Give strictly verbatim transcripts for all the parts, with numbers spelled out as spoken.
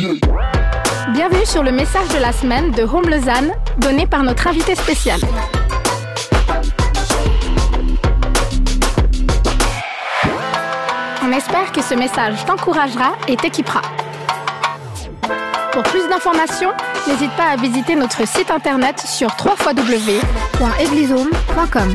Bienvenue sur le message de la semaine de Home Lausanne, donné par notre invité spécial. On espère que ce message t'encouragera et t'équipera. Pour plus d'informations, n'hésite pas à visiter notre site internet sur w w w point église home point com.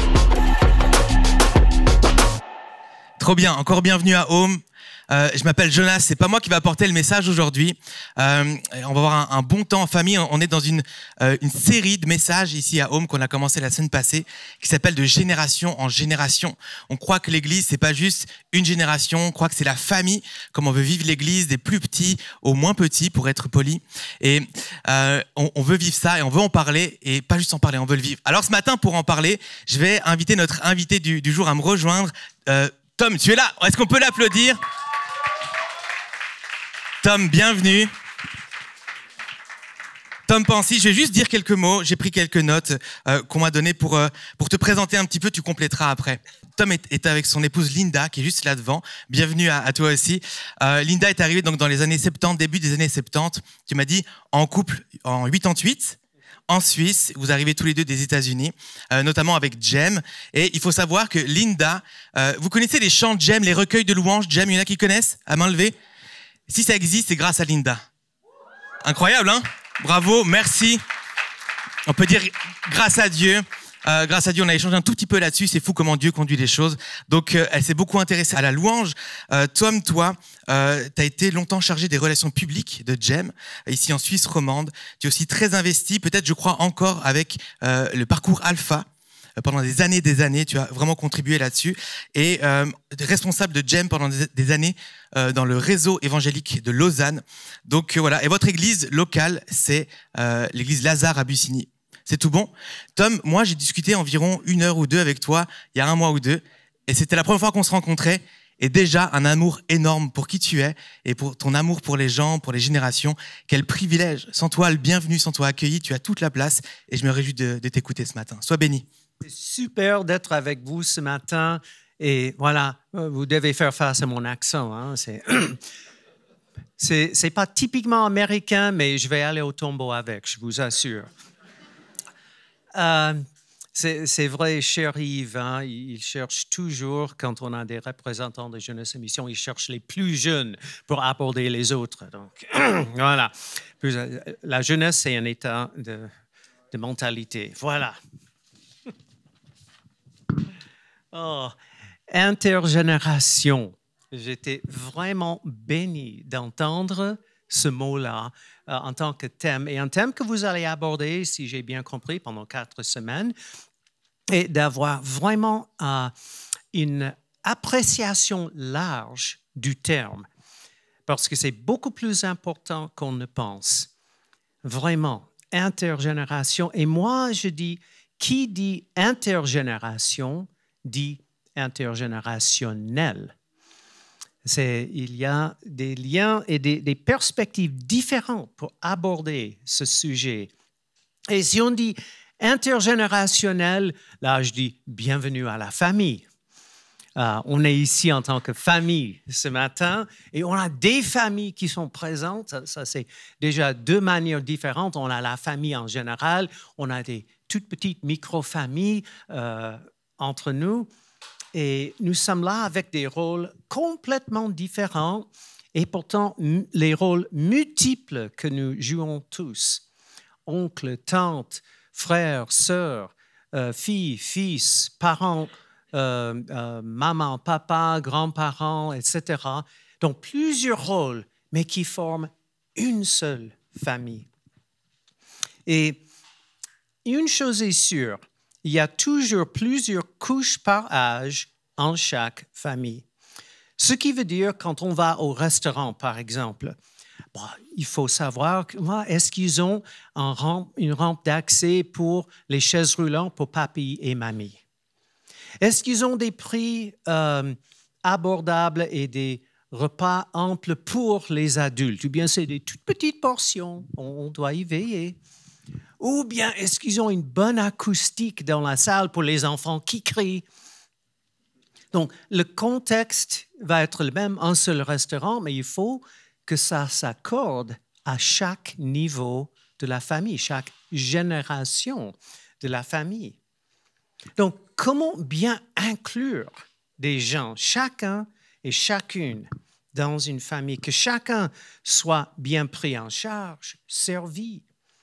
Trop bien, encore bienvenue à Home. Euh, je m'appelle Jonas, c'est pas moi qui va apporter le message aujourd'hui. Euh, on va avoir un, un bon temps en famille. On est dans une, euh, une série de messages ici à Home qu'on a commencé la semaine passée, qui s'appelle de génération en génération. On croit que l'Église c'est pas juste une génération, on croit que c'est la famille, comme on veut vivre l'Église des plus petits aux moins petits, pour être poli. Et euh, on, on veut vivre ça et on veut en parler, et pas juste en parler, on veut le vivre. Alors ce matin, pour en parler, je vais inviter notre invité du, du jour à me rejoindre. Euh, Tom, tu es là? Est-ce qu'on peut l'applaudir? Tom, bienvenue. Tom Pansy, je vais juste dire quelques mots. J'ai pris quelques notes euh, qu'on m'a données pour, euh, pour te présenter un petit peu. Tu compléteras après. Tom est, est avec son épouse Linda, qui est juste là devant. Bienvenue à, à toi aussi. Euh, Linda est arrivée donc dans les années soixante-dix, début des années soixante-dix. Tu m'as dit en couple en quatre-vingt-huit. En Suisse, vous arrivez tous les deux des États-Unis, euh, notamment avec Jem. Et il faut savoir que Linda, euh, vous connaissez les chants de Jem, les recueils de louanges Jem, il y en a qui connaissent? À main levée. Si ça existe, c'est grâce à Linda. Incroyable, hein? Bravo, merci. On peut dire grâce à Dieu. Euh, grâce à Dieu, on a échangé un tout petit peu là-dessus. C'est fou comment Dieu conduit les choses. Donc, euh, elle s'est beaucoup intéressée à la louange. Euh, Tom, toi, euh, tu as été longtemps chargé des relations publiques de Jem, ici en Suisse romande. Tu es aussi très investi, peut-être, je crois, encore avec euh, le parcours Alpha. Pendant des années, des années, tu as vraiment contribué là-dessus. Et euh, responsable de Jem pendant des, des années euh, dans le réseau évangélique de Lausanne. Donc euh, voilà. Et votre église locale, c'est euh, l'église Lazare à Bussigny. C'est tout bon? Tom, moi, j'ai discuté environ une heure ou deux avec toi, il y a un mois ou deux. Et c'était la première fois qu'on se rencontrait. Et déjà, un amour énorme pour qui tu es et pour ton amour pour les gens, pour les générations. Quel privilège. Sans toi, le bienvenu, sans toi accueilli, tu as toute la place. Et je me réjouis de, de t'écouter ce matin. Sois béni. C'est super d'être avec vous ce matin. Et voilà, vous devez faire face à mon accent. Hein. C'est, c'est, c'est pas typiquement américain, mais je vais aller au tombeau avec, je vous assure. Euh, c'est, c'est vrai, cher Yves, hein, il cherche toujours, quand on a des représentants de Jeunesse et Mission, il cherche les plus jeunes pour aborder les autres. Donc, voilà. La jeunesse, c'est un état de, de mentalité. Voilà. Oh, intergénération. J'étais vraiment béni d'entendre ce mot-là euh, en tant que thème. Et un thème que vous allez aborder, si j'ai bien compris, pendant quatre semaines, et d'avoir vraiment euh, une appréciation large du terme, parce que c'est beaucoup plus important qu'on ne pense. Vraiment, intergénération. Et moi, je dis, qui dit intergénération, dit intergénérationnel. C'est, il y a des liens et des, des perspectives différentes pour aborder ce sujet. Et si on dit intergénérationnel, là, je dis bienvenue à la famille. Euh, on est ici en tant que famille ce matin et on a des familles qui sont présentes. Ça, ça, c'est déjà deux manières différentes. On a la famille en général, on a des toutes petites micro-familles euh, entre nous. Et nous sommes là avec des rôles complètement différents et pourtant les rôles multiples que nous jouons tous. Oncle, tante, frère, sœur, euh, fille, fils, parents, euh, euh, maman, papa, grands-parents, et cetera. Donc plusieurs rôles, mais qui forment une seule famille. Et une chose est sûre, il y a toujours plusieurs couches par âge en chaque famille. Ce qui veut dire, quand on va au restaurant, par exemple, bon, il faut savoir, est-ce qu'ils ont un rampe, une rampe d'accès pour les chaises roulantes pour papy et mamie? Est-ce qu'ils ont des prix euh, abordables et des repas amples pour les adultes? Ou bien c'est des toutes petites portions, on doit y veiller. Ou bien est-ce qu'ils ont une bonne acoustique dans la salle pour les enfants qui crient? Donc, le contexte va être le même, un seul restaurant, mais il faut que ça s'accorde à chaque niveau de la famille, chaque génération de la famille. Donc, comment bien inclure des gens, chacun et chacune, dans une famille, que chacun soit bien pris en charge, servi.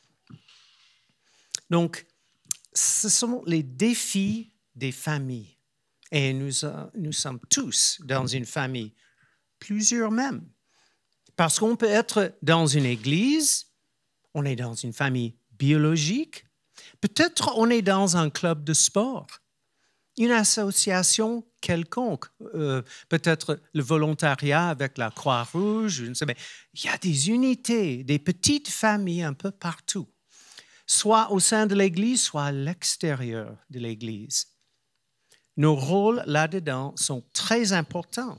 Donc, ce sont les défis des familles. Et nous, euh, nous sommes tous dans une famille, plusieurs même. Parce qu'on peut être dans une église, on est dans une famille biologique, peut-être on est dans un club de sport, une association quelconque, euh, peut-être le volontariat avec la Croix-Rouge, je ne sais pas. Il y a des unités, des petites familles un peu partout, soit au sein de l'Église, soit à l'extérieur de l'Église. Nos rôles là-dedans sont très importants.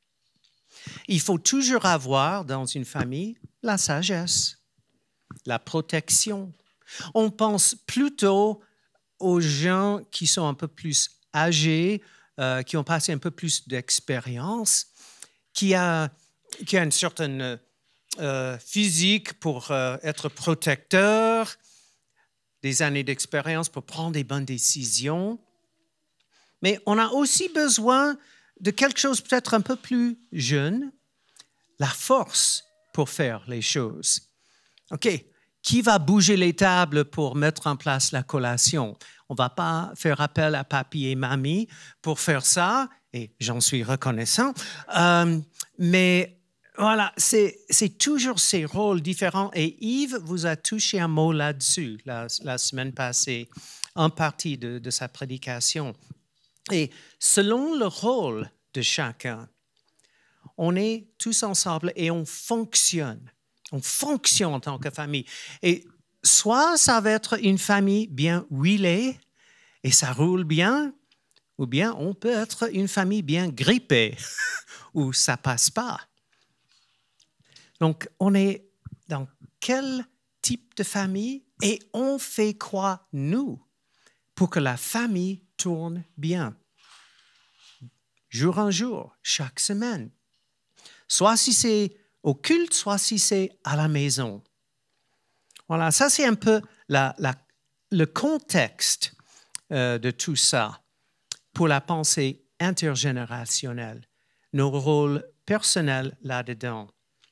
Il faut toujours avoir dans une famille la sagesse, la protection. On pense plutôt aux gens qui sont un peu plus âgés, euh, qui ont passé un peu plus d'expérience, qui a, qui a une certaine euh, physique pour euh, être protecteur, des années d'expérience pour prendre des bonnes décisions. Mais on a aussi besoin de quelque chose peut-être un peu plus jeune, la force pour faire les choses. OK, qui va bouger les tables pour mettre en place la collation? On ne va pas faire appel à papy et mamie pour faire ça, et j'en suis reconnaissant. Euh, mais voilà, c'est, c'est toujours ces rôles différents. Et Yves vous a touché un mot là-dessus la, la semaine passée, en partie de, de sa prédication. Et selon le rôle de chacun, on est tous ensemble et on fonctionne. On fonctionne en tant que famille. Et soit ça va être une famille bien huilée et ça roule bien, ou bien on peut être une famille bien grippée où ça ne passe pas. Donc, on est dans quel type de famille et on fait quoi, nous, pour que la famille tourne bien, jour en jour, chaque semaine. Soit si c'est au culte, soit si c'est à la maison. Voilà, ça c'est un peu la, la, le contexte euh, de tout ça pour la pensée intergénérationnelle, nos rôles personnels là-dedans.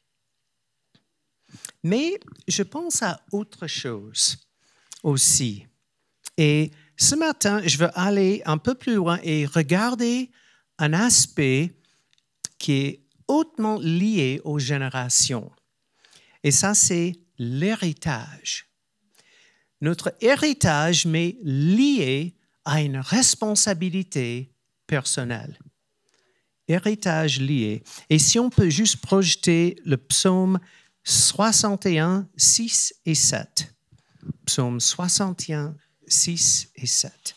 Mais je pense à autre chose aussi. Et ce matin, je veux aller un peu plus loin et regarder un aspect qui est hautement lié aux générations. Et ça, c'est l'héritage. Notre héritage, mais lié à une responsabilité personnelle. Héritage lié. Et si on peut juste projeter le psaume soixante et un, six et sept. Psaume soixante et un, six et sept.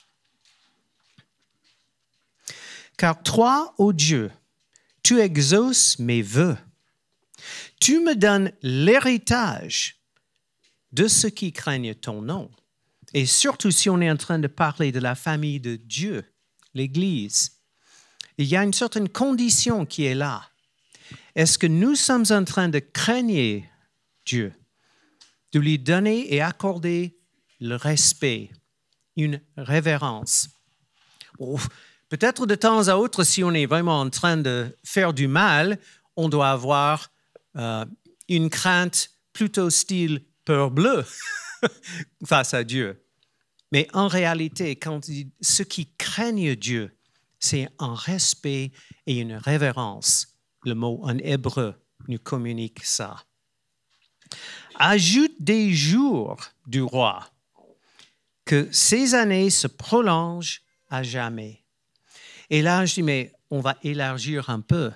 Car toi, ô Dieu, tu exauces mes vœux. Tu me donnes l'héritage de ceux qui craignent ton nom. Et surtout si on est en train de parler de la famille de Dieu, l'Église, il y a une certaine condition qui est là. Est-ce que nous sommes en train de craindre Dieu, de lui donner et accorder le respect, une révérence? Oh, peut-être de temps à autre, si on est vraiment en train de faire du mal, on doit avoir euh, une crainte plutôt style peur bleue face à Dieu. Mais en réalité, quand ceux qui craignent Dieu, c'est un respect et une révérence. Le mot en hébreu nous communique ça. Ajoute des jours du roi, que ces années se prolongent à jamais. Et là, je dis, mais on va élargir un peu.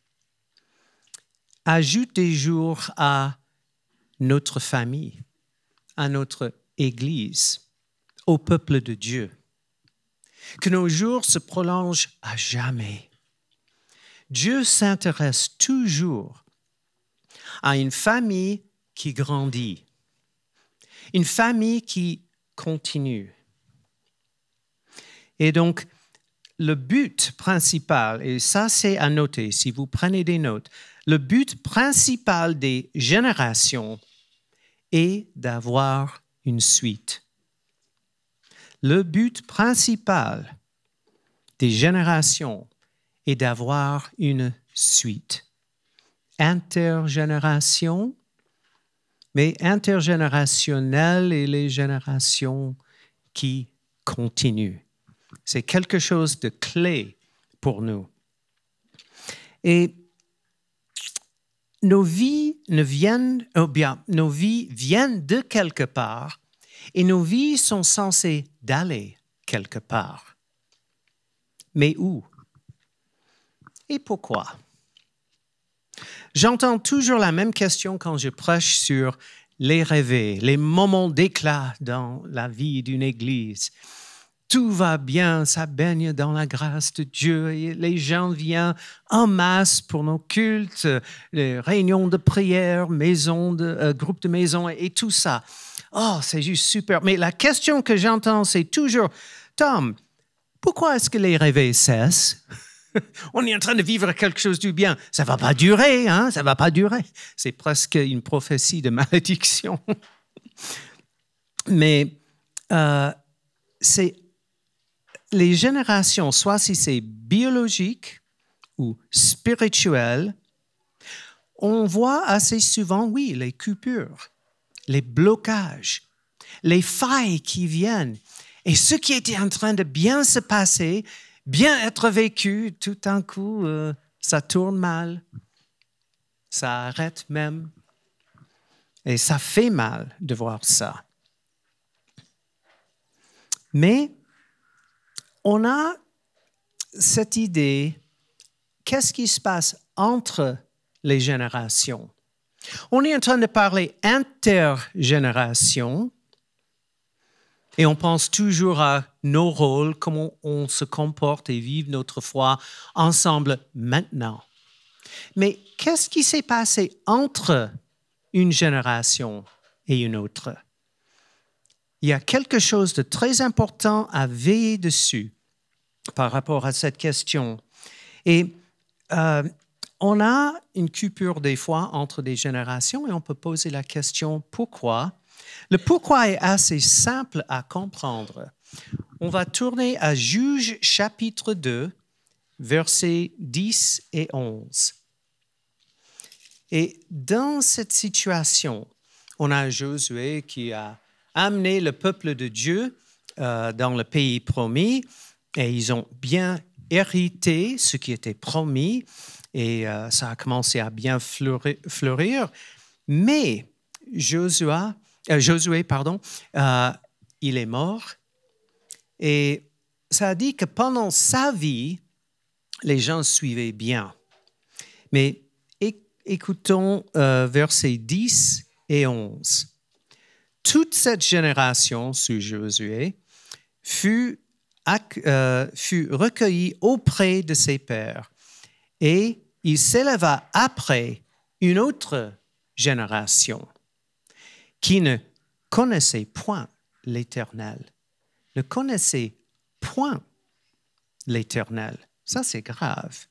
Ajoute des jours à notre famille, à notre Église, au peuple de Dieu. Que nos jours se prolongent à jamais. Dieu s'intéresse toujours à une famille qui grandit, une famille qui continue. Et donc, le but principal, et ça c'est à noter, si vous prenez des notes, le but principal des générations est d'avoir une suite. Le but principal des générations est d'avoir une suite. Intergénération, mais intergénérationnelle et les générations qui continuent. C'est quelque chose de clé pour nous. Et nos vies ne viennent, ou bien, nos vies viennent de quelque part et nos vies sont censées d'aller quelque part. Mais où? Et pourquoi? J'entends toujours la même question quand je prêche sur les rêves, les moments d'éclat dans la vie d'une église. Tout va bien, ça baigne dans la grâce de Dieu et les gens viennent en masse pour nos cultes, les réunions de prière, maisons de, euh, groupes de maison et, et tout ça. Oh, c'est juste super. Mais la question que j'entends, c'est toujours, Tom, pourquoi est-ce que les rêves cessent? On est en train de vivre quelque chose du bien. Ça ne va pas durer, hein? Ça ne va pas durer. C'est presque une prophétie de malédiction. Mais euh, c'est les générations, soit si c'est biologique ou spirituel, on voit assez souvent, oui, les coupures, les blocages, les failles qui viennent. Et ce qui était en train de bien se passer, bien être vécu, tout d'un coup, euh, ça tourne mal. Ça arrête même. Et ça fait mal de voir ça. Mais on a cette idée, qu'est-ce qui se passe entre les générations? On est en train de parler intergénération et on pense toujours à nos rôles, comment on se comporte et vive notre foi ensemble maintenant. Mais qu'est-ce qui s'est passé entre une génération et une autre? Il y a quelque chose de très important à veiller dessus par rapport à cette question. Et euh, on a une coupure des fois entre des générations et on peut poser la question pourquoi. Le pourquoi est assez simple à comprendre. On va tourner à Juges chapitre deux, versets dix et onze. Et dans cette situation, on a Josué qui a amené le peuple de Dieu euh, dans le pays promis et ils ont bien hérité ce qui était promis et euh, ça a commencé à bien fleurir. fleurir. Mais Josué, euh, Josué pardon, euh, il est mort et ça a dit que pendant sa vie, les gens suivaient bien. Mais écoutons euh, versets dix et onze. Toute cette génération sous Josué fut, euh, fut recueillie auprès de ses pères et il s'éleva après une autre génération qui ne connaissait point l'Éternel, ne connaissait point l'Éternel. Ça, c'est grave.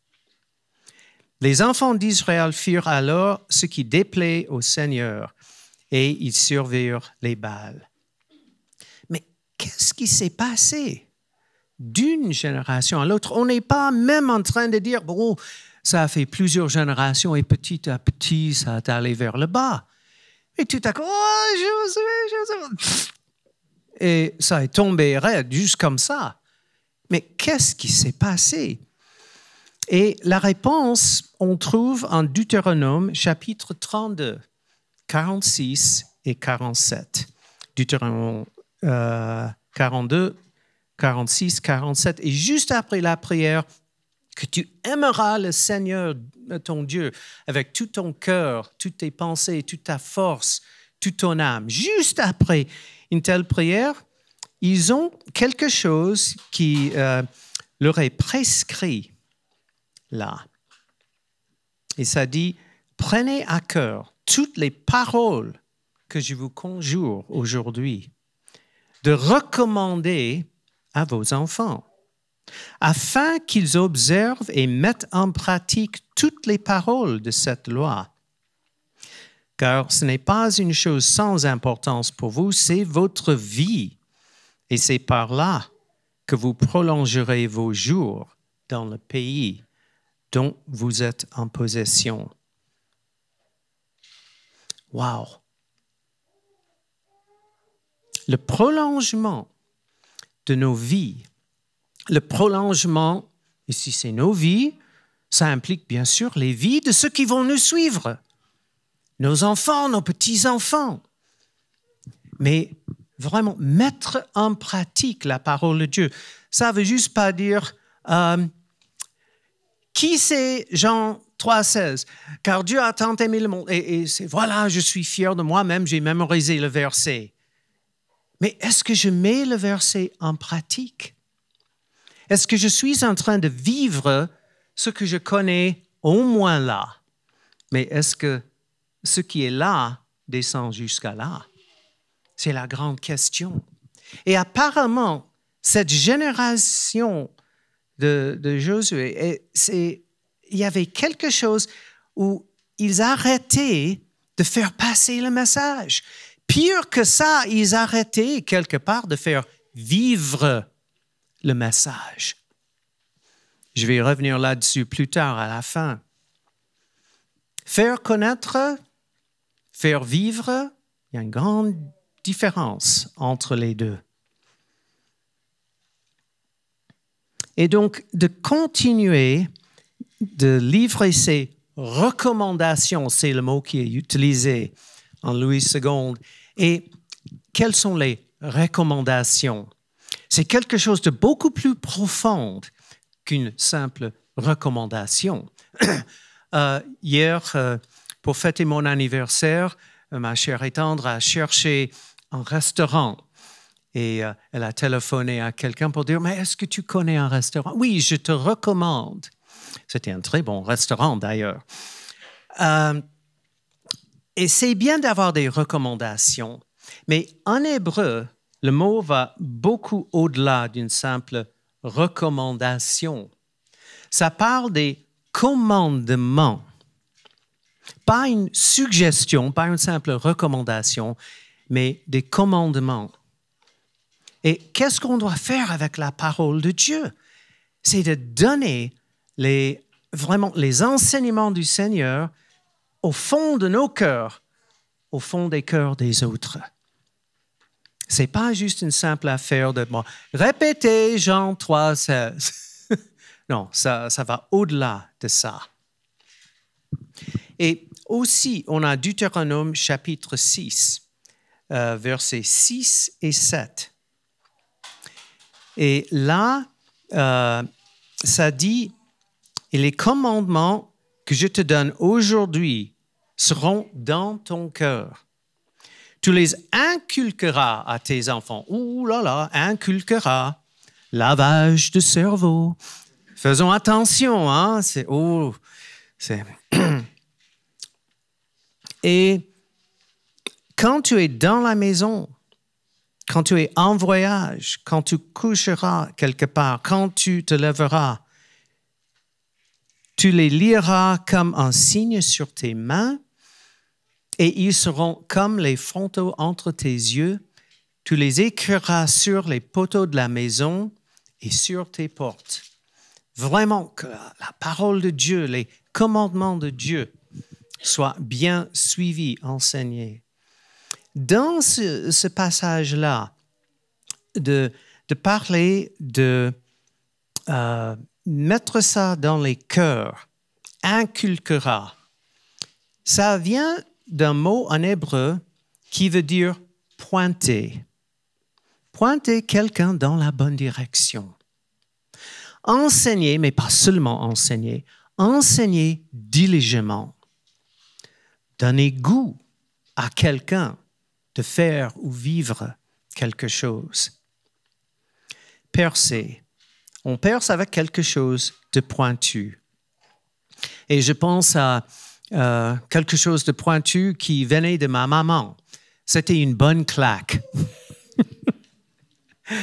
Les enfants d'Israël firent alors ce qui déplaît au Seigneur et ils servirent les Baals. Mais qu'est-ce qui s'est passé d'une génération à l'autre? On n'est pas même en train de dire, bon, ça a fait plusieurs générations et petit à petit, ça est allé vers le bas. Et tout à coup, oh, Josué, Josué. Et ça est tombé raide, juste comme ça. Mais qu'est-ce qui s'est passé? Et la réponse, on trouve en Deutéronome, chapitre trente-deux, quarante-six et quarante-sept. Deutéronome euh, quarante-deux, quarante-six, quarante-sept. Et juste après la prière, que tu aimeras le Seigneur, ton Dieu, avec tout ton cœur, toutes tes pensées, toute ta force, toute ton âme. Juste après une telle prière, ils ont quelque chose qui euh, leur est prescrit là. Et ça dit, prenez à cœur toutes les paroles que je vous conjure aujourd'hui de recommander à vos enfants afin qu'ils observent et mettent en pratique toutes les paroles de cette loi. Car ce n'est pas une chose sans importance pour vous, c'est votre vie. Et c'est par là que vous prolongerez vos jours dans le pays dont vous êtes en possession. Wow! Le prolongement de nos vies, le prolongement, ici c'est nos vies, ça implique bien sûr les vies de ceux qui vont nous suivre. Nos enfants, nos petits-enfants. Mais vraiment, mettre en pratique la parole de Dieu, ça ne veut juste pas dire euh, qui c'est Jean trois seize, car Dieu a tant aimé le monde. Et, et c'est voilà, je suis fier de moi-même, j'ai mémorisé le verset. Mais est-ce que je mets le verset en pratique? Est-ce que je suis en train de vivre ce que je connais au moins là? Mais est-ce que ce qui est là descend jusqu'à là? C'est la grande question. Et apparemment, cette génération de, de Josué, c'est, il y avait quelque chose où ils arrêtaient de faire passer le message. Pire que ça, ils arrêtaient quelque part de faire vivre le message. Je vais revenir là-dessus plus tard à la fin. Faire connaître, faire vivre, il y a une grande différence entre les deux. Et donc, de continuer de livrer ces recommandations, c'est le mot qui est utilisé en Louis deux. Et quelles sont les recommandations? C'est quelque chose de beaucoup plus profond qu'une simple recommandation. euh, hier, euh, pour fêter mon anniversaire, euh, ma chère et tendre a cherché un restaurant. Et euh, elle a téléphoné à quelqu'un pour dire « Mais est-ce que tu connais un restaurant? » « Oui, je te recommande. » C'était un très bon restaurant d'ailleurs. Euh, et c'est bien d'avoir des recommandations, mais en hébreu, le mot va beaucoup au-delà d'une simple recommandation. Ça parle des commandements. Pas une suggestion, pas une simple recommandation, mais des commandements. Et qu'est-ce qu'on doit faire avec la parole de Dieu? C'est de donner les, vraiment les enseignements du Seigneur au fond de nos cœurs, au fond des cœurs des autres. Ce n'est pas juste une simple affaire de bon, répéter Jean trois seize. Non, ça, ça va au-delà de ça. Et aussi, on a Deutéronome chapitre six, euh, versets six et sept. Et là, euh, ça dit, « Et les commandements que je te donne aujourd'hui seront dans ton cœur. Tu les inculqueras à tes enfants. » Ouh là là, inculqueras, lavage de cerveau. Faisons attention, hein, c'est... Oh, c'est... Et quand tu es dans la maison, quand tu es en voyage, quand tu coucheras quelque part, quand tu te lèveras, tu les liras comme un signe sur tes mains et ils seront comme les frontaux entre tes yeux. Tu les écriras sur les poteaux de la maison et sur tes portes. Vraiment que la parole de Dieu, les commandements de Dieu soient bien suivis, enseignés. Dans ce, ce passage-là, de, de parler de euh, mettre ça dans les cœurs, inculquera, ça vient d'un mot en hébreu qui veut dire pointer. Pointer quelqu'un dans la bonne direction. Enseigner, mais pas seulement enseigner, enseigner diligemment. Donner goût à quelqu'un de faire ou vivre quelque chose. Percer. On perce avec quelque chose de pointu. Et je pense à euh, quelque chose de pointu qui venait de ma maman. C'était une bonne claque.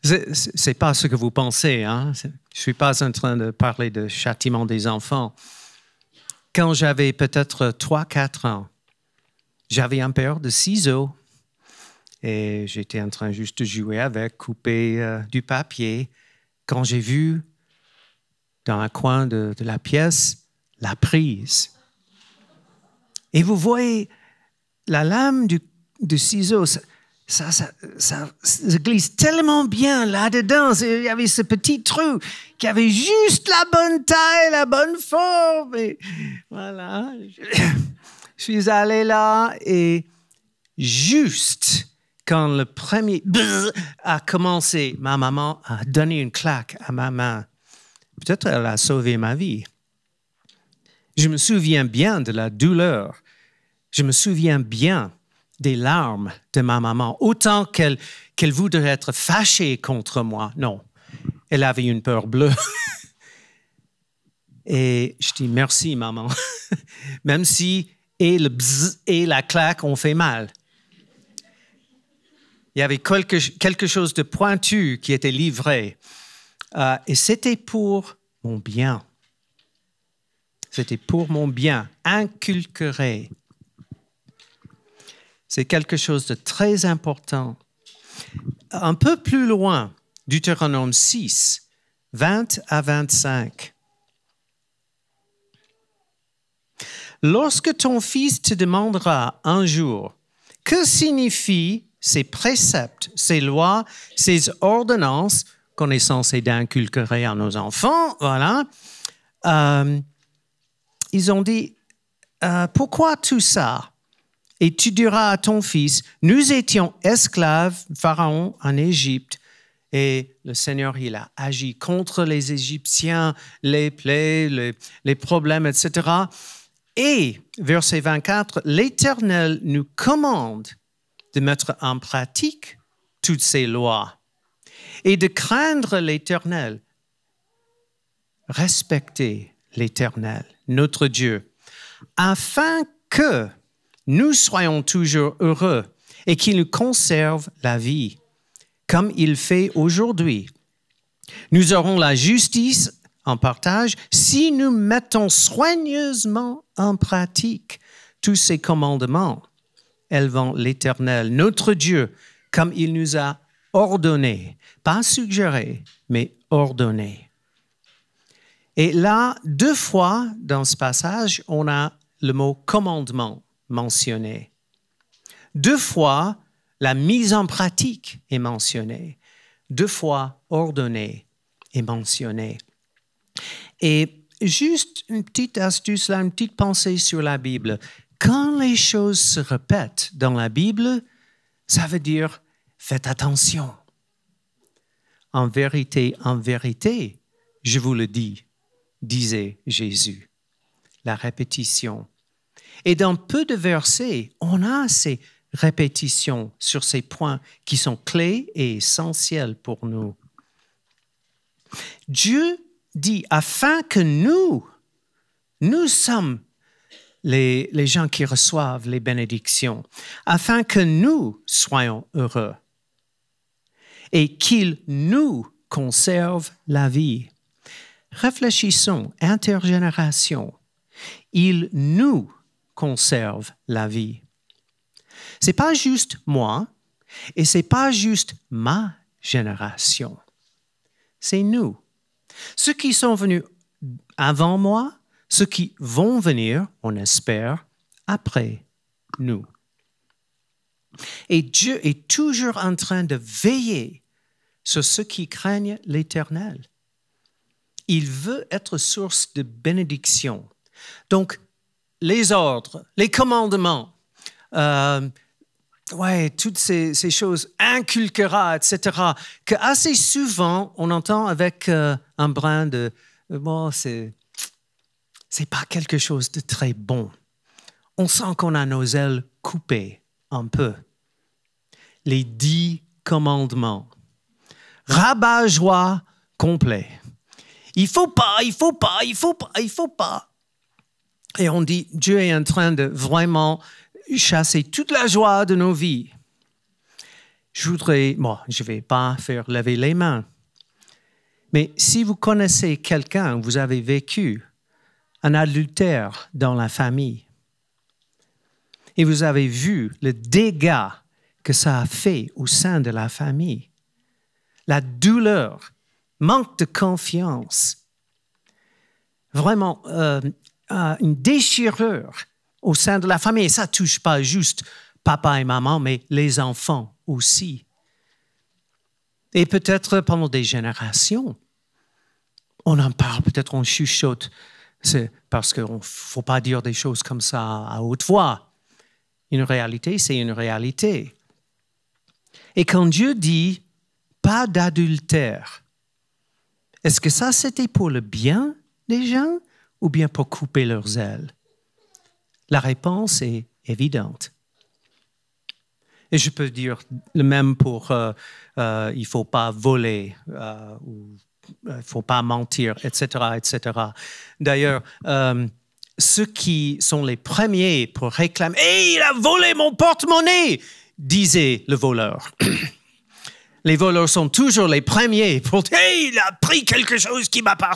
Ce n'est pas ce que vous pensez. Hein? Je ne suis pas en train de parler de châtiment des enfants. Quand j'avais peut-être trois quatre ans, j'avais un paire de ciseaux et j'étais en train juste de jouer avec, couper euh, du papier, quand j'ai vu dans un coin de, de la pièce la prise. Et vous voyez, la lame du, du ciseau, ça, ça, ça, ça, ça glisse tellement bien là-dedans. Il y avait ce petit trou qui avait juste la bonne taille, la bonne forme. Et voilà. Je suis allé là et juste quand le premier bzz a commencé, ma maman a donné une claque à ma main. Peut-être elle a sauvé ma vie. Je me souviens bien de la douleur. Je me souviens bien des larmes de ma maman, autant qu'elle, qu'elle voudrait être fâchée contre moi. Non, elle avait une peur bleue. Et je dis merci, maman. Même si et le bzz et la claque ont fait mal. Il y avait quelque, quelque chose de pointu qui était livré. Euh, et c'était pour mon bien. C'était pour mon bien, inculqué. C'est quelque chose de très important. Un peu plus loin, Deutéronome six, vingt à vingt-cinq. Lorsque ton fils te demandera un jour, que signifient ces préceptes, ces lois, ces ordonnances qu'on est censé d'inculquer à nos enfants, voilà, euh, ils ont dit, euh, pourquoi tout ça? Et tu diras à ton fils, nous étions esclaves, Pharaon, en Égypte. Et le Seigneur, il a agi contre les Égyptiens, les plaies, les, les problèmes, et cetera. Et, verset vingt-quatre, l'Éternel nous commande de mettre en pratique toutes ces lois et de craindre l'Éternel, respecter l'Éternel, notre Dieu, afin que nous soyons toujours heureux et qu'il nous conserve la vie, comme il fait aujourd'hui. Nous aurons la justice en partage si nous mettons soigneusement en pratique tous ces commandements, élevant l'Éternel, notre Dieu, comme il nous a ordonné, pas suggéré, mais ordonné. Et là, deux fois dans ce passage, on a le mot commandement mentionné. Deux fois, la mise en pratique est mentionnée. Deux fois, ordonné est mentionné. Et juste une petite astuce, là, une petite pensée sur la Bible. Quand les choses se répètent dans la Bible, ça veut dire faites attention. En vérité, en vérité, je vous le dis, disait Jésus. La répétition. Et dans peu de versets, on a ces répétitions sur ces points qui sont clés et essentiels pour nous. Dieu dit, afin que nous, nous sommes les, les gens qui reçoivent les bénédictions, afin que nous soyons heureux et qu'il nous conserve la vie. Réfléchissons, intergénération, il nous conserve la vie. Ce n'est pas juste moi et ce n'est pas juste ma génération. C'est nous. Ceux qui sont venus avant moi, ceux qui vont venir, on espère, après nous. Et Dieu est toujours en train de veiller sur ceux qui craignent l'Éternel. Il veut être source de bénédiction. Donc, les ordres, les commandements, euh, ouais, toutes ces, ces choses, inculquera, et cetera, que assez souvent, on entend avec euh, un brin de euh, « bon, c'est, c'est pas quelque chose de très bon ». On sent qu'on a nos ailes coupées un peu. Les dix commandements. Rabat-joie complet. Il faut pas, il faut pas, il faut pas, il faut pas. Et on dit, Dieu est en train de vraiment chasser toute la joie de nos vies. je voudrais, moi, je ne vais pas faire lever les mains, mais si vous connaissez quelqu'un, vous avez vécu un adultère dans la famille et vous avez vu le dégât que ça a fait au sein de la famille, la douleur, manque de confiance, vraiment euh, euh, une déchirure au sein de la famille. Et ça ne touche pas juste papa et maman, mais les enfants aussi. Et peut-être pendant des générations, on en parle, peut-être on chuchote. C'est parce qu'il ne faut pas dire des choses comme ça à haute voix. Une réalité, c'est une réalité. Et quand Dieu dit « pas d'adultère », est-ce que ça, c'était pour le bien des gens ou bien pour couper leurs ailes? La réponse est évidente. Et je peux dire le même pour euh, euh, « il ne faut pas voler euh, » ou « il ne faut pas mentir », et cetera, et cetera. D'ailleurs, euh, ceux qui sont les premiers pour réclamer « Hey, il a volé mon porte-monnaie !» disait le voleur. Les voleurs sont toujours les premiers pour dire « Hey, il a pris quelque chose qui m'appartient !»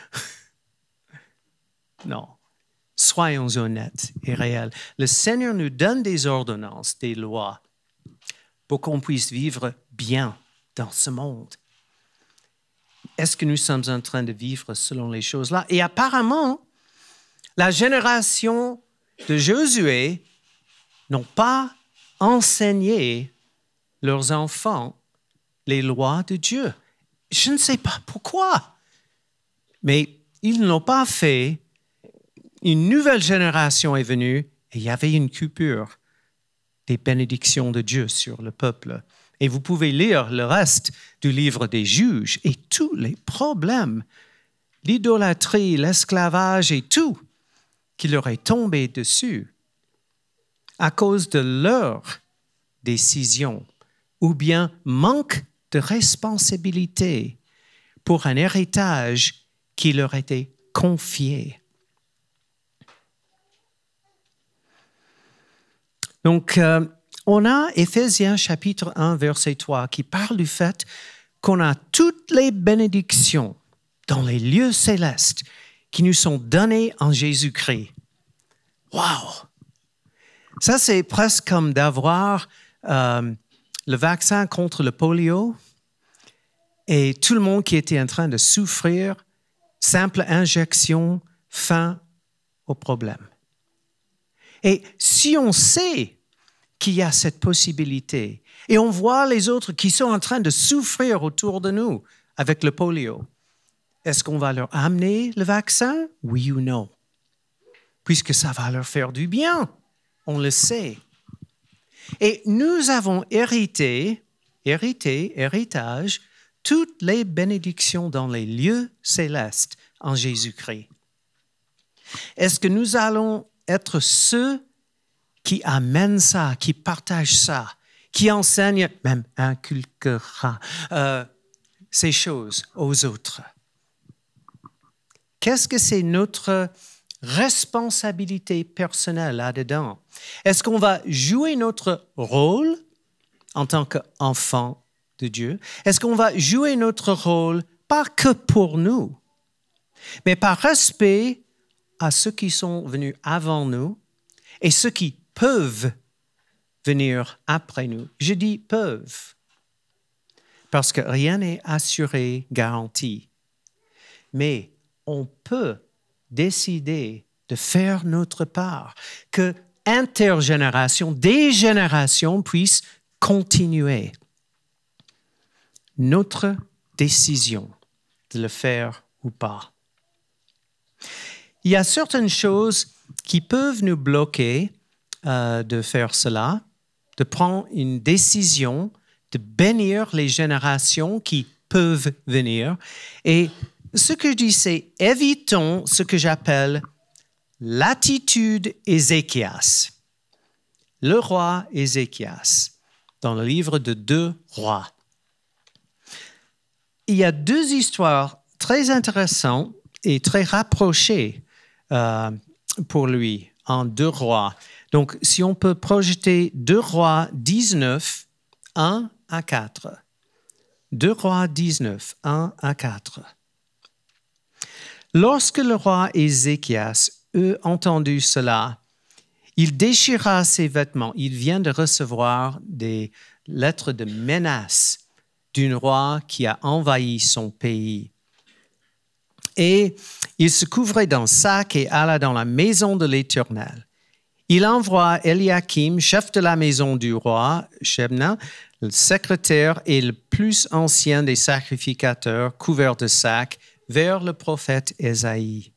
Non. Soyons honnêtes et réels. Le Seigneur nous donne des ordonnances, des lois, pour qu'on puisse vivre bien dans ce monde. Est-ce que nous sommes en train de vivre selon les choses-là? Et apparemment, la génération de Josué n'ont pas enseigné leurs enfants les lois de Dieu. Je ne sais pas pourquoi, mais ils ne l'ont pas fait. Une nouvelle génération est venue et il y avait une coupure des bénédictions de Dieu sur le peuple. Et vous pouvez lire le reste du livre des Juges et tous les problèmes, l'idolâtrie, l'esclavage et tout qui leur est tombé dessus à cause de leur décision ou bien manque de responsabilité pour un héritage qui leur était confié. Donc, euh, on a Éphésiens chapitre un, verset trois, qui parle du fait qu'on a toutes les bénédictions dans les lieux célestes qui nous sont données en Jésus-Christ. Wow! Ça, c'est presque comme d'avoir euh, le vaccin contre le polio et tout le monde qui était en train de souffrir, simple injection, fin au problème. Et si on sait qu'il y a cette possibilité, et on voit les autres qui sont en train de souffrir autour de nous avec le polio, est-ce qu'on va leur amener le vaccin? Oui ou non? Puisque ça va leur faire du bien, on le sait. Et nous avons hérité, hérité, héritage, toutes les bénédictions dans les lieux célestes en Jésus-Christ. Est-ce que nous allons être ceux qui amènent ça, qui partagent ça, qui enseignent, même inculquera euh, ces choses aux autres? Qu'est-ce que c'est notre responsabilité personnelle là-dedans? Est-ce qu'on va jouer notre rôle en tant qu'enfant de Dieu? Est-ce qu'on va jouer notre rôle pas que pour nous, mais par respect à ceux qui sont venus avant nous et ceux qui peuvent venir après nous? Je dis peuvent, parce que rien n'est assuré, garanti. Mais on peut décider de faire notre part, que intergénération, des générations puissent continuer. Notre décision de le faire ou pas. Il y a certaines choses qui peuvent nous bloquer euh, de faire cela, de prendre une décision, de bénir les générations qui peuvent venir. Et ce que je dis, c'est évitons ce que j'appelle l'attitude Ézéchias. Le roi Ézéchias, dans le livre de Deux Rois. Il y a deux histoires très intéressantes et très rapprochées euh, pour lui en Deux Rois. Donc, si on peut projeter Deux Rois dix-neuf un à quatre. deux Rois dix-neuf, un à quatre. Lorsque le roi Ézéchias eut entendu cela, il déchira ses vêtements. Il vient de recevoir des lettres de menace d'un roi qui a envahi son pays. Et il se couvrait d'un sac et alla dans la maison de l'Éternel. Il envoie Eliakim, chef de la maison du roi, Shebna, le secrétaire et le plus ancien des sacrificateurs, couvert de sac, vers le prophète Ésaïe.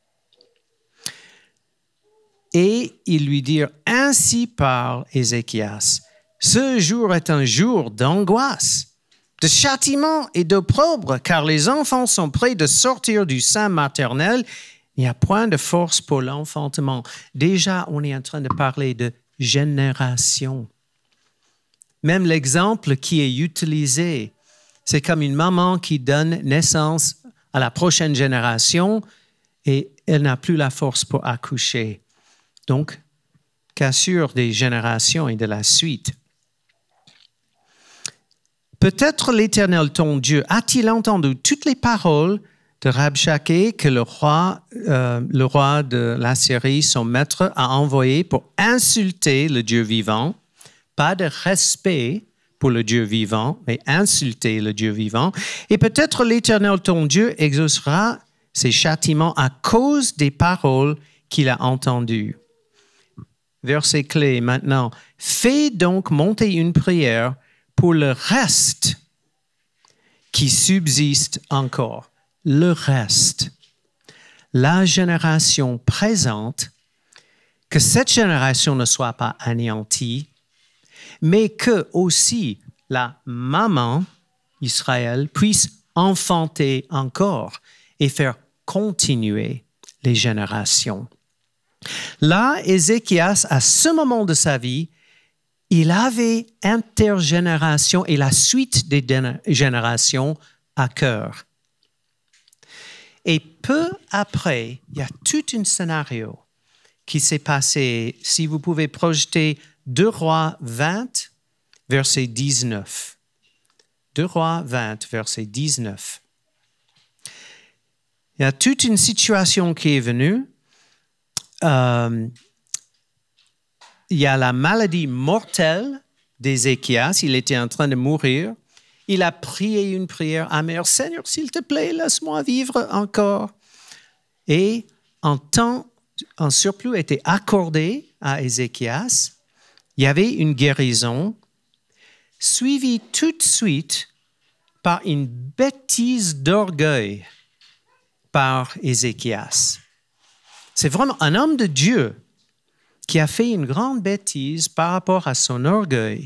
Et ils lui dirent, « Ainsi parle Ézéchias, ce jour est un jour d'angoisse, de châtiment et d'opprobre, car les enfants sont prêts de sortir du sein maternel. Il n'y a point de force pour l'enfantement. » Déjà, on est en train de parler de génération. Même l'exemple qui est utilisé, c'est comme une maman qui donne naissance à la prochaine génération et elle n'a plus la force pour accoucher. Donc, cassure des générations et de la suite. Peut-être l'Éternel, ton Dieu, a-t-il entendu toutes les paroles de Rabshakeh que le roi, euh, le roi de l'Assyrie, son maître, a envoyé pour insulter le Dieu vivant? Pas de respect pour le Dieu vivant, mais insulter le Dieu vivant. Et peut-être l'Éternel, ton Dieu, exaucera ses châtiments à cause des paroles qu'il a entendues. Verset clé maintenant. Fais donc monter une prière pour le reste qui subsiste encore. Le reste. La génération présente, que cette génération ne soit pas anéantie, mais que aussi la maman, Israël, puisse enfanter encore et faire continuer les générations. Là, Ézéchias, à ce moment de sa vie, il avait intergénération et la suite des générations à cœur. Et peu après, il y a tout un scénario qui s'est passé. Si vous pouvez projeter deux Rois vingt, verset dix-neuf. deux Rois vingt, verset dix-neuf. Il y a toute une situation qui est venue. Euh, il y a la maladie mortelle d'Ézéchias. Il était en train de mourir. Il a prié une prière amère. « Seigneur, s'il te plaît, laisse-moi vivre encore. » Et un temps, un surplus était accordé à Ézéchias. Il y avait une guérison, suivie tout de suite par une bêtise d'orgueil par Ézéchias. C'est vraiment un homme de Dieu qui a fait une grande bêtise par rapport à son orgueil.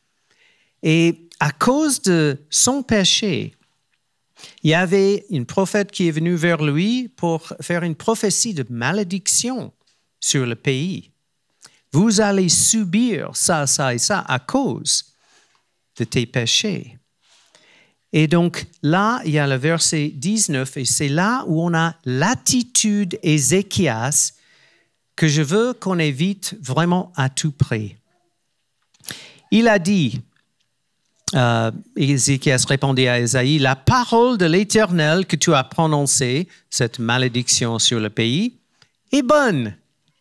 Et à cause de son péché, il y avait une prophète qui est venue vers lui pour faire une prophétie de malédiction sur le pays. Vous allez subir ça, ça et ça à cause de tes péchés. Et donc là, il y a le verset dix-neuf, et c'est là où on a l'attitude Ézéchias que je veux qu'on évite vraiment à tout prix. Il a dit, euh, Ézéchias répondit à Ésaïe, « La parole de l'Éternel que tu as prononcée, cette malédiction sur le pays, est bonne. »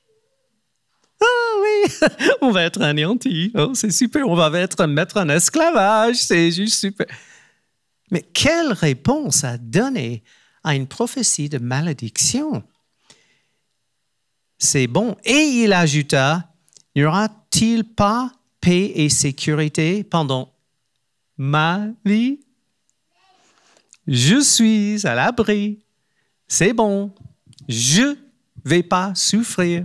Ah oui, on va être anéanti. Oh, c'est super, on va être mettre en esclavage, c'est juste super. Mais quelle réponse à donner à une prophétie de malédiction? C'est bon. Et il ajouta, n'y aura-t-il pas paix et sécurité pendant ma vie? Je suis à l'abri. C'est bon. Je ne vais pas souffrir.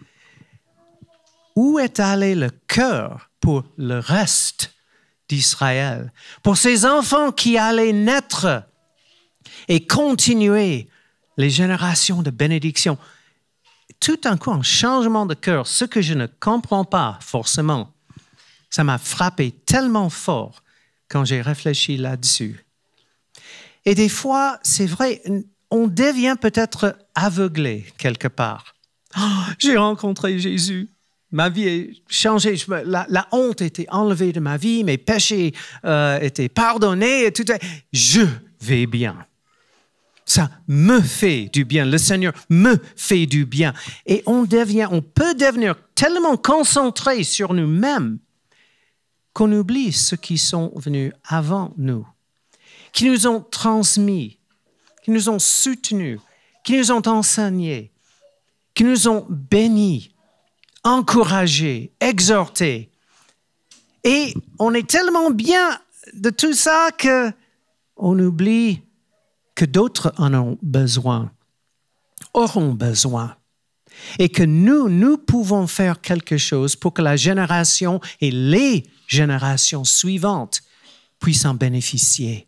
Où est allé le cœur pour le reste d'Israël, pour ces enfants qui allaient naître et continuer les générations de bénédiction? Tout d'un coup, un changement de cœur, ce que je ne comprends pas forcément. Ça m'a frappé tellement fort quand j'ai réfléchi là-dessus. Et des fois, c'est vrai, on devient peut-être aveuglé quelque part. Oh, j'ai rencontré Jésus. ma vie est changée. Je, la, la honte était enlevée de ma vie, mes péchés euh, étaient pardonnés. Et tout, je vais bien. Ça me fait du bien. Le Seigneur me fait du bien. Et on devient, on peut devenir tellement concentré sur nous-mêmes qu'on oublie ceux qui sont venus avant nous, qui nous ont transmis, qui nous ont soutenus, qui nous ont enseignés, qui nous ont bénis, encouragés, exhortés. Et on est tellement bien de tout ça qu'on oublie que d'autres en ont besoin, auront besoin. Et que nous, nous pouvons faire quelque chose pour que la génération et les générations suivantes puissent en bénéficier.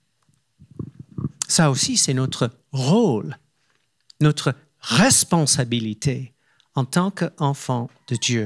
Ça aussi, c'est notre rôle, notre responsabilité en tant qu'enfant de Dieu.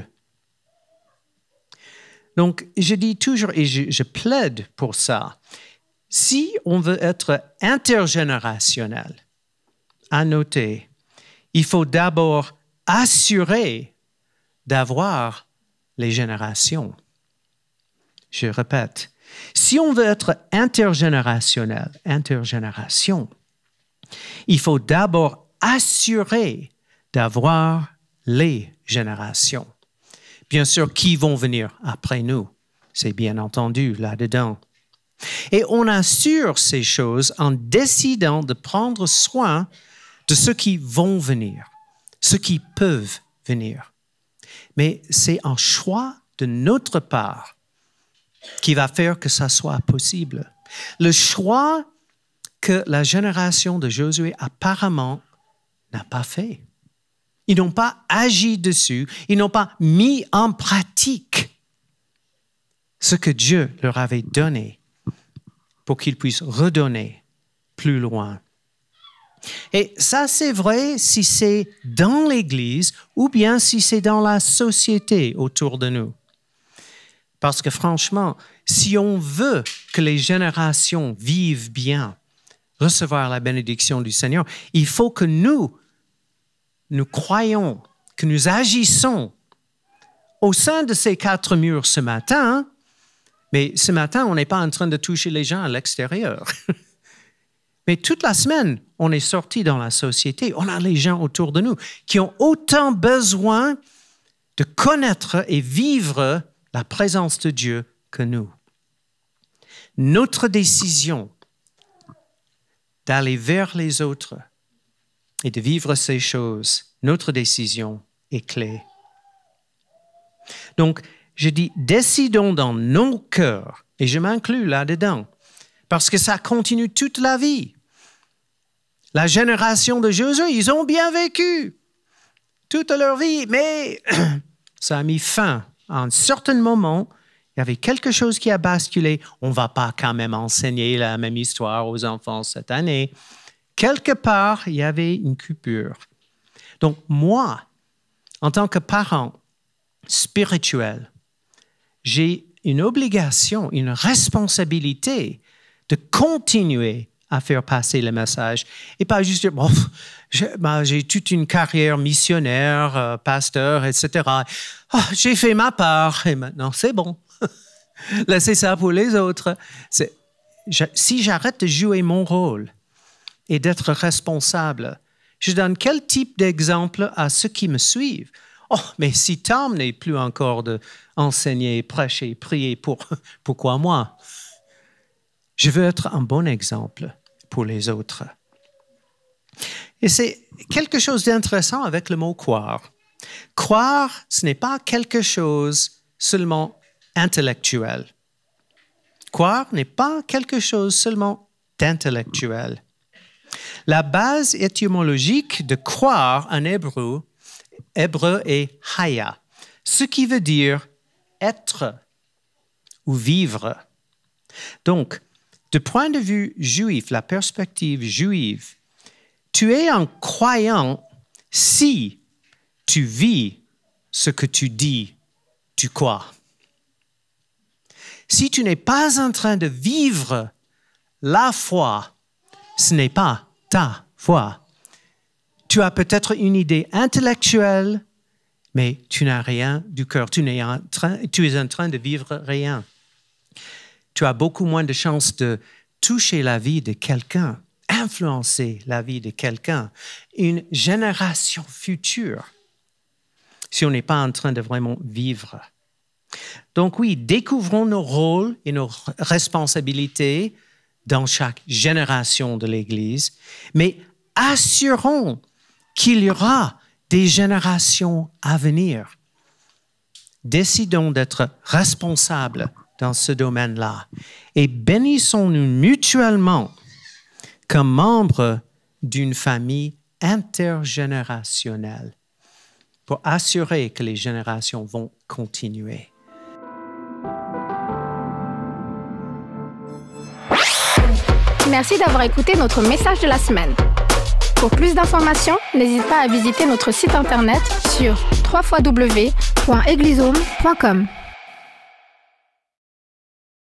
Donc, je dis toujours, et je, je plaide pour ça, si on veut être intergénérationnel, à noter, il faut d'abord assurer d'avoir les générations. Je répète, si on veut être intergénérationnel, intergénération, il faut d'abord assurer d'avoir les générations. Bien sûr, qui vont venir après nous? C'est bien entendu là-dedans. Et on assure ces choses en décidant de prendre soin de ceux qui vont venir, ceux qui peuvent venir. Mais c'est un choix de notre part qui va faire que ça soit possible. Le choix que la génération de Josué apparemment n'a pas fait. Ils n'ont pas agi dessus, ils n'ont pas mis en pratique ce que Dieu leur avait donné pour qu'ils puissent redonner plus loin. Et ça, c'est vrai si c'est dans l'Église ou bien si c'est dans la société autour de nous. Parce que franchement, si on veut que les générations vivent bien, recevoir la bénédiction du Seigneur, il faut que nous, nous croyons, que nous agissons au sein de ces quatre murs ce matin. Mais ce matin, on n'est pas en train de toucher les gens à l'extérieur. Mais toute la semaine, on est sorti dans la société. On a les gens autour de nous qui ont autant besoin de connaître et vivre la présence de Dieu que nous. Notre décision d'aller vers les autres et de vivre ces choses, notre décision est clé. Donc, je dis, décidons dans nos cœurs, et je m'inclus là-dedans, parce que ça continue toute la vie. La génération de Josué, ils ont bien vécu toute leur vie, mais ça a mis fin à un certain moment. Il y avait quelque chose qui a basculé. On ne va pas quand même enseigner la même histoire aux enfants cette année. Quelque part, il y avait une coupure. Donc, moi, en tant que parent spirituel, j'ai une obligation, une responsabilité de continuer à faire passer le message et pas juste dire, bon, j'ai, ben, j'ai toute une carrière missionnaire, euh, pasteur, et cetera. Oh, j'ai fait ma part et maintenant c'est bon. Laissez ça pour les autres. C'est, je, si j'arrête de jouer mon rôle et d'être responsable, je donne quel type d'exemple à ceux qui me suivent? Oh, mais si Tom n'est plus encore d'enseigner, prêcher, prier, pour, pourquoi moi? Je veux être un bon exemple pour les autres. Et c'est quelque chose d'intéressant avec le mot « croire ». Croire, ce n'est pas quelque chose seulement intellectuel. Croire n'est pas quelque chose seulement d'intellectuel. La base étymologique de croire en hébreu, hébreu est « haya », ce qui veut dire être ou vivre. Donc, du point de vue juif, la perspective juive, tu es un croyant si tu vis ce que tu dis, tu crois. Si tu n'es pas en train de vivre la foi, ce n'est pas ta foi. Tu as peut-être une idée intellectuelle, mais tu n'as rien du cœur. Tu, n'es en train, tu es en train de vivre rien. Tu as beaucoup moins de chances de toucher la vie de quelqu'un, influencer la vie de quelqu'un, une génération future, si on n'est pas en train de vraiment vivre. Donc oui, découvrons nos rôles et nos responsabilités dans chaque génération de l'Église, mais assurons qu'il y aura des générations à venir. Décidons d'être responsables dans ce domaine-là et bénissons-nous mutuellement comme membres d'une famille intergénérationnelle pour assurer que les générations vont continuer. Merci d'avoir écouté notre message de la semaine. Pour plus d'informations, n'hésite pas à visiter notre site internet sur w w w point eglisome point com.